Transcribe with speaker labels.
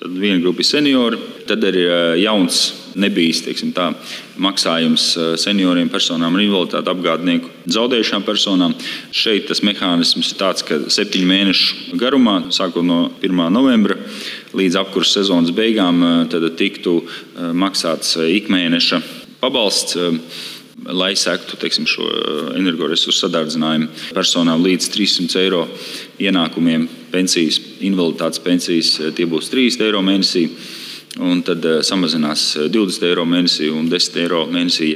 Speaker 1: tad viena grupa ir seniori, tad ir jauns, nebijis, teiksim tā, maksājums senioriem personām ar invaliditāti apgādnieku zaudējušām personām. Šeit tas mehānisms ir tāds, ka 7 mēnešu garumā, sākot no 1. novembra līdz apkurses sezonas beigām, tad tiktu maksāts ikmēneša pabalsts, lai sektu, teiksim, šo energoresursu sadārdzinājumu personām līdz 300 eiro ienākumiem pensijas, invaliditātes pensijas, tie būs 30 eiro mēnesī, un tad samazinās 20 eiro mēnesī un 10 eiro mēnesī,